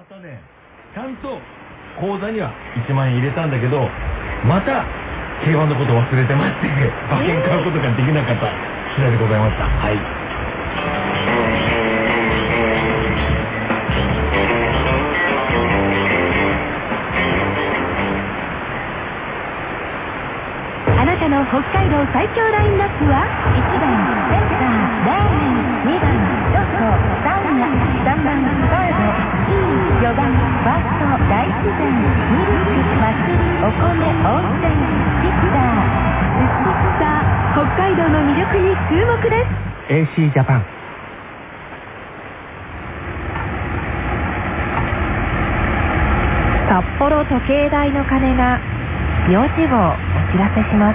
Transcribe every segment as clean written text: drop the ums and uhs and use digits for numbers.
たね、ちゃんと口座には1万円入れたんだけど、また競馬のこと忘れてまして馬券買うことができなかった次第でございました。はい。 あなたの北海道最強ラインナップは1番センターレーン、2番ロコサウナ、3番バード4番バースト大自然、ミルク祭り、お米温泉シッター。さあ北海道の魅力に注目です。 AC ジャパン。 札幌時計台の鐘が4時をお知らせします。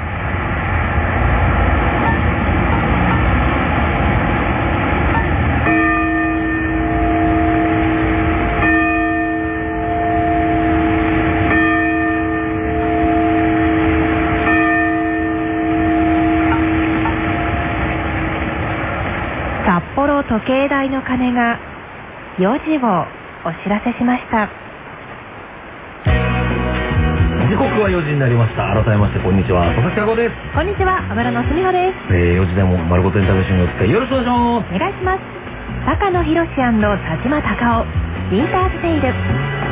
札幌時計台の鐘が4時をお知らせしました。 時刻は4時になりました。改めましてこんにちは、佐々木あこです。 こんにちは、小村のすみほです。 4時でも丸ごとエンタメションにお付き合いよろしくお願いします。 お願いします。高野博田島隆夫インターセイル